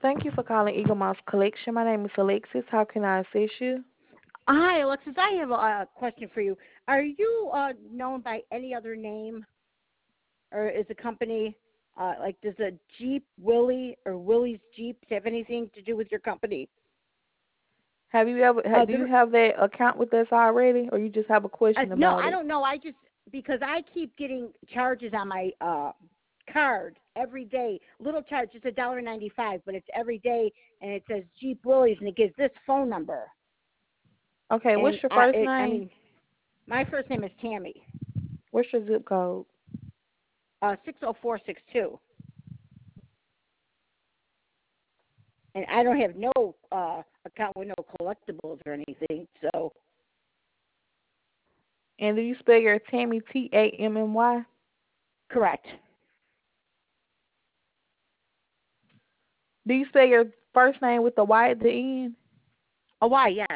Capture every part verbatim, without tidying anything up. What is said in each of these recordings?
Thank you for calling Eagle Moss Collection. My name is Alexis. How can I assist you? Hi, Alexis. I have a, a question for you. Are you uh, known by any other name, or is the company uh, like does a Jeep Willie or Willie's Jeep have anything to do with your company? Have you ever ha- Uh, do you the, have that account with us already, or you just have a uh, question no, about I it? don't know. I just because I keep getting charges on my uh, card every day. Little charge, it's a dollar ninety five, but it's every day, and it says Jeep Willie's, and it gives this phone number. Okay, what's And your I, first it, I name? mean, my first name is Tammy. What's your zip code? Uh, six oh four six two. And I don't have no uh, account with no collectibles or anything. So And do you spell your Tammy T A M M Y? correct. Do you spell your first name with the Y at the end? Oh, why? Yes.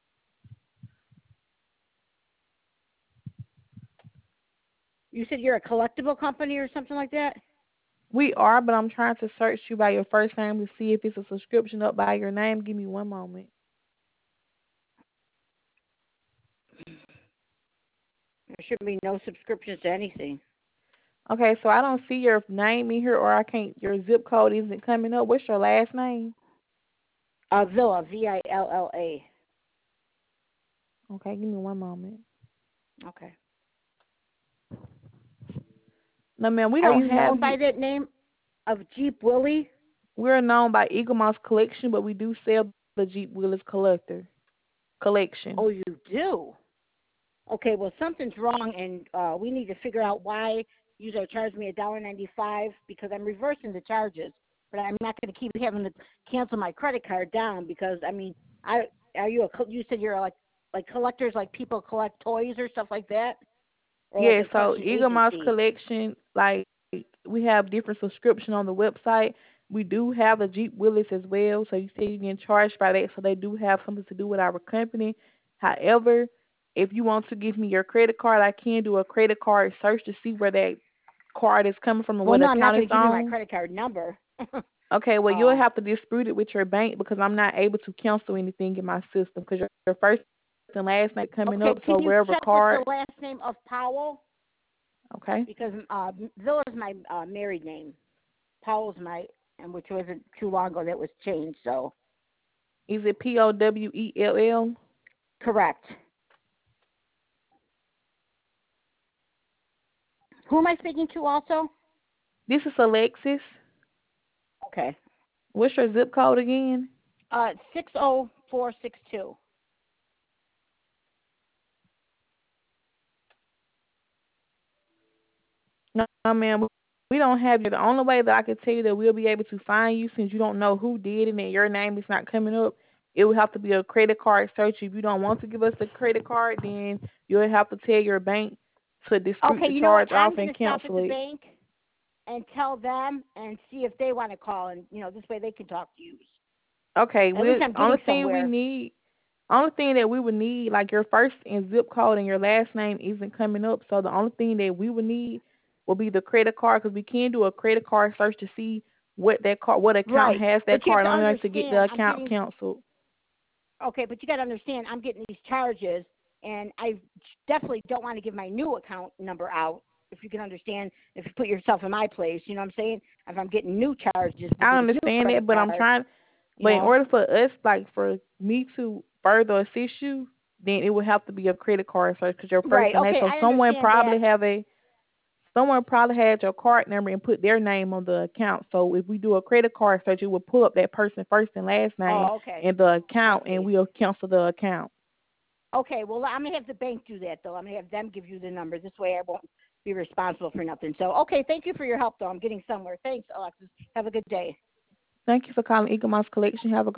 You said you're a collectible company or something like that. We are, but I'm trying to search you by your first name to see if it's a subscription up by your name. Give me one moment. There should be no subscriptions to anything. Okay, so I don't see your name in here, or I can't. Your zip code isn't coming up. What's your last name? Uh, Villa, V I L L A. Okay, give me one moment. Okay. No, ma'am, we Are don't you have known you. by that name of Jeep Willie? We're known by Eagle Moss Collection, but we do sell the Jeep Willis Collector Collection. Oh, you do? Okay, well, something's wrong, and uh, we need to figure out why you are charging me a dollar ninety-five because I'm reversing the charges, but I'm not going to keep having to cancel my credit card down because I mean, I are you a co- you said you're like like collectors, like people collect toys or stuff like that, or like Yeah, a so collection Eagle Moss agency? Collection, like we have different subscription on the website. We do have a Jeep Willis as well, so you say you get charged by that, so they do have something to do with our company. However, if you want to give me your credit card, I can do a credit card search to see where that card is coming from and Well, what no, I'm not account going it's to give you my on. credit card number. Okay, well, you'll uh, have to dispute it with your bank because I'm not able to cancel anything in my system because your, your first and last name coming okay, up, so can you wherever check with the card. last name of Powell Okay. because uh, Villa is my uh, married name. Powell's my, and which wasn't too long ago that was changed. So Is it P O W E L L? correct. Who am I speaking to also? This is Alexis. Okay. What's your zip code again? Uh, six oh four six two. No, no, ma'am. We don't have you. The only way that I can tell you that we'll be able to find you, since you don't know who did it and your name is not coming up, it would have to be a credit card search. If you don't want to give us the credit card, then you'll have to tell your bank to dispute Okay, the you know what? charge off I'm going and to stop at cancel the it. bank and tell them and see if they want to call, and you know this way they can talk to you. Okay, At least we I'm only getting thing we somewhere. need, only thing that we would need, like your first and zip code and your last name isn't coming up. So the only thing that we would need will be the credit card because we can do a credit card search to see what that card, what account Right, has that but you have card to on there to get the understand. I'm account getting canceled. okay, but you got to understand. I'm getting these charges, and I definitely don't want to give my new account number out. If you can understand, if you put yourself in my place, you know what I'm saying. If I'm getting new charges with I this new understand credit that, but I'm card, trying. you But in know. order for us, like for me to further assist you, then it would have to be a credit card search because your first Right. and last. Okay, So I someone understand that. probably have a someone probably had your card number and put their name on the account. So if we do a credit card search, it will pull up that person first and last name Oh, okay. and the I account, and see. we'll cancel the account. Okay, well, I'm gonna have the bank do that though. I'm gonna have them give you the number. This way, I won't be responsible for nothing. So, okay, thank you for your help though. I'm getting somewhere. Thanks, Alexis. Have a good day. Thank you for calling Eagle Mouse Collection. Have a